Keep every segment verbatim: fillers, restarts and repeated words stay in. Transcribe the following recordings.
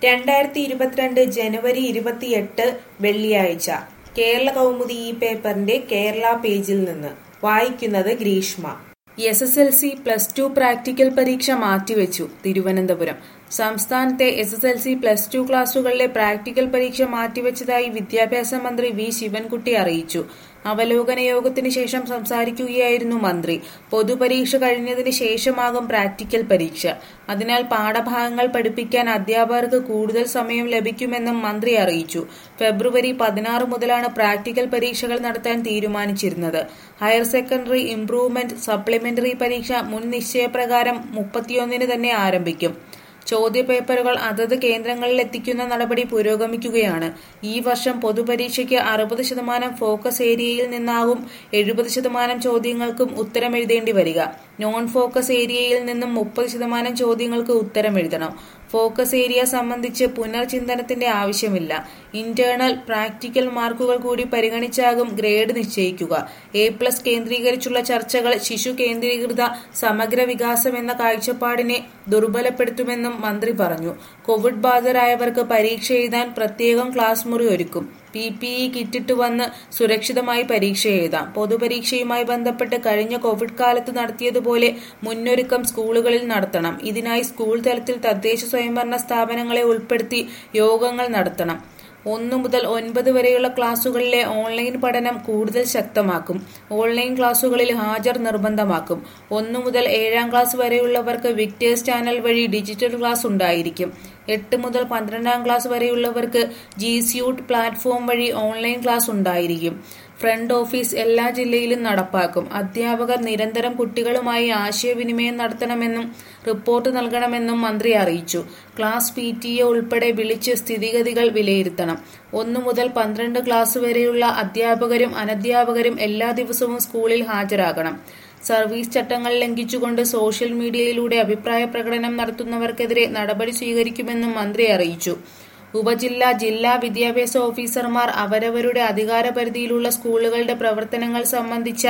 രണ്ടായിരത്തി ഇരുപത്തിരണ്ട് ജനുവരി ഇരുപത്തിയെട്ട് വെള്ളിയാഴ്ച കേരള കൗമുദി ഈ പേപ്പറിന്റെ കേരള പേജിൽ നിന്ന് വായിക്കുന്നത് Greeshma. S S L C plus two practical പരീക്ഷ മാറ്റിവെച്ചു. തിരുവനന്തപുരം സംസ്ഥാനത്തെ S S L C plus two ക്ലാസുകളിലെ പ്രാക്ടിക്കൽ പരീക്ഷ മാറ്റിവെച്ചതായി വിദ്യാഭ്യാസ മന്ത്രി വി ശിവൻകുട്ടി അറിയിച്ചു. അവലോകന യോഗത്തിന് ശേഷം സംസാരിക്കുകയായിരുന്നു മന്ത്രി. പൊതുപരീക്ഷ കഴിഞ്ഞതിന് ശേഷമാകും പ്രാക്ടിക്കൽ പരീക്ഷ. അതിനാൽ പാഠഭാഗങ്ങൾ പഠിപ്പിക്കാൻ അധ്യാപകർക്ക് കൂടുതൽ സമയം ലഭിക്കുമെന്നും മന്ത്രി അറിയിച്ചു. ഫെബ്രുവരി പതിനാറ് മുതലാണ് പ്രാക്ടിക്കൽ പരീക്ഷകൾ നടത്താൻ തീരുമാനിച്ചിരുന്നത്. ഹയർ സെക്കൻഡറി ഇംപ്രൂവ്മെന്റ് സപ്ലിമെന്ററി പരീക്ഷ മുൻ നിശ്ചയപ്രകാരം മുപ്പത്തിയൊന്നിന് തന്നെ ആരംഭിക്കും. ചോദ്യപേപ്പറുകൾ അതത് കേന്ദ്രങ്ങളിൽ എത്തിക്കുന്ന നടപടി പുരോഗമിക്കുകയാണ്. ഈ വർഷം പൊതുപരീക്ഷയ്ക്ക് അറുപത് ശതമാനം ഫോക്കസ് ഏരിയയിൽ നിന്നാകും എഴുപത് ശതമാനം ചോദ്യങ്ങൾക്കും ഉത്തരമെഴുതേണ്ടി വരിക. നോൺ ഫോക്കസ് ഏരിയയിൽ നിന്നും മുപ്പത് ശതമാനം ചോദ്യങ്ങൾക്ക് ഉത്തരമെഴുതണം. ഫോക്കസ് ഏരിയ സംബന്ധിച്ച് പുനർചിന്തനത്തിന്റെ ആവശ്യമില്ല. ഇന്റേണൽ പ്രാക്ടിക്കൽ മാർക്കുകൾ കൂടി പരിഗണിച്ചാകും ഗ്രേഡ് നിശ്ചയിക്കുക. എ പ്ലസ് കേന്ദ്രീകരിച്ചുള്ള ചർച്ചകൾ ശിശു കേന്ദ്രീകൃത സമഗ്ര വികാസം എന്ന കാഴ്ചപ്പാടിനെ ദുർബലപ്പെടുത്തുമെന്നും മന്ത്രി പറഞ്ഞു. കോവിഡ് ബാധിതരായവർക്ക് പരീക്ഷ എഴുതാൻ പ്രത്യേകം ക്ലാസ് മുറി ഒരുക്കും. പി പി ഇ കിറ്റിട്ട് വന്ന് സുരക്ഷിതമായി പരീക്ഷ എഴുതാം. പൊതുപരീക്ഷയുമായി ബന്ധപ്പെട്ട് കഴിഞ്ഞ കോവിഡ് കാലത്ത് നടത്തിയതുപോലെ മുന്നൊരുക്കം സ്കൂളുകളിൽ നടത്തണം. ഇതിനായി സ്കൂൾ തലത്തിൽ തദ്ദേശ സ്വയംഭരണ സ്ഥാപനങ്ങളെ ഉൾപ്പെടുത്തി യോഗങ്ങൾ നടത്തണം. ഒന്നു മുതൽ ഒൻപത് വരെയുള്ള ക്ലാസുകളിലെ ഓൺലൈൻ പഠനം കൂടുതൽ ശക്തമാക്കും. ഓൺലൈൻ ക്ലാസുകളിൽ ഹാജർ നിർബന്ധമാക്കും. ഒന്നു മുതൽ ഏഴാം ക്ലാസ് വരെയുള്ളവർക്ക് വിക്ടേഴ്സ് ചാനൽ വഴി ഡിജിറ്റൽ ക്ലാസ് ഉണ്ടായിരിക്കും. എട്ട് മുതൽ പന്ത്രണ്ടാം ക്ലാസ് വരെയുള്ളവർക്ക് ജി സ്യൂട്ട് പ്ലാറ്റ്ഫോം വഴി ഓൺലൈൻ ക്ലാസ് ഉണ്ടായിരിക്കും. ഫ്രണ്ട് ഓഫീസ് എല്ലാ ജില്ലയിലും നടപ്പാക്കും. അധ്യാപകർ നിരന്തരം കുട്ടികളുമായി ആശയവിനിമയം നടത്തണമെന്നും റിപ്പോർട്ട് നൽകണമെന്നും മന്ത്രി അറിയിച്ചു. ക്ലാസ് പി ടി എ ഉൾപ്പെടെ വിളിച്ച് സ്ഥിതിഗതികൾ വിലയിരുത്തണം. ഒന്നു മുതൽ പന്ത്രണ്ട് ക്ലാസ് വരെയുള്ള അധ്യാപകരും അനധ്യാപകരും എല്ലാ ദിവസവും സ്കൂളിൽ ഹാജരാകണം. സർവീസ് ചട്ടങ്ങൾ ലംഘിച്ചുകൊണ്ട് സോഷ്യൽ മീഡിയയിലൂടെ അഭിപ്രായ പ്രകടനം നടത്തുന്നവർക്കെതിരെ നടപടി സ്വീകരിക്കുമെന്നും മന്ത്രി അറിയിച്ചു. ഉപജില്ലാ ജില്ലാ വിദ്യാഭ്യാസ ഓഫീസർമാർ അവരവരുടെ അധികാരപരിധിയിലുള്ള സ്കൂളുകളുടെ പ്രവർത്തനങ്ങൾ സംബന്ധിച്ച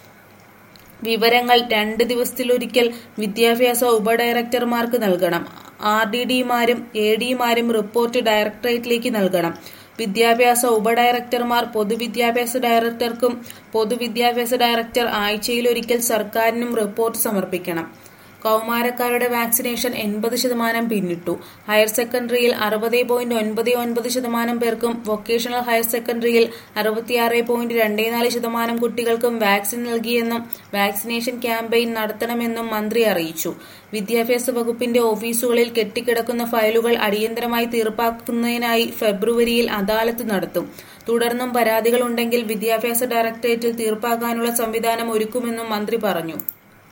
വിവരങ്ങൾ രണ്ട് ദിവസത്തിലൊരിക്കൽ വിദ്യാഭ്യാസ ഉപഡയറക്ടർമാർക്ക് നൽകണം. ആർ ഡി ഡിമാരും എ ഡിമാരും റിപ്പോർട്ട് ഡയറക്ടറേറ്റിലേക്ക് നൽകണം. വിദ്യാഭ്യാസ ഉപഡയറക്ടർമാർ പൊതുവിദ്യാഭ്യാസ ഡയറക്ടർക്കും പൊതുവിദ്യാഭ്യാസ ഡയറക്ടർ ആഴ്ചയിലൊരിക്കൽ സർക്കാരിനും റിപ്പോർട്ട് സമർപ്പിക്കണം. കൗമാരക്കാരുടെ വാക്സിനേഷൻ എൺപത് ശതമാനം പിന്നിട്ടു. ഹയർ സെക്കൻഡറിയിൽ അറുപത് പോയിന്റ് ഒൻപത് ഒൻപത് ശതമാനം പേർക്കും വൊക്കേഷണൽ ഹയർ സെക്കൻഡറിയിൽ അറുപത്തിയാറ് പോയിന്റ് രണ്ട് നാല് ശതമാനം കുട്ടികൾക്കും വാക്സിൻ നൽകിയെന്നും വാക്സിനേഷൻ ക്യാമ്പയിൻ നടത്തണമെന്നും മന്ത്രി അറിയിച്ചു. വിദ്യാഭ്യാസ വകുപ്പിന്റെ ഓഫീസുകളിൽ കെട്ടിക്കിടക്കുന്ന ഫയലുകൾ അടിയന്തരമായി തീർപ്പാക്കുന്നതിനായി ഫെബ്രുവരിയിൽ അദാലത്ത് നടത്തും. തുടർന്നും പരാതികളുണ്ടെങ്കിൽ വിദ്യാഭ്യാസ ഡയറക്ടറേറ്റിൽ തീർപ്പാക്കാനുള്ള സംവിധാനം ഒരുക്കുമെന്നും മന്ത്രി പറഞ്ഞു.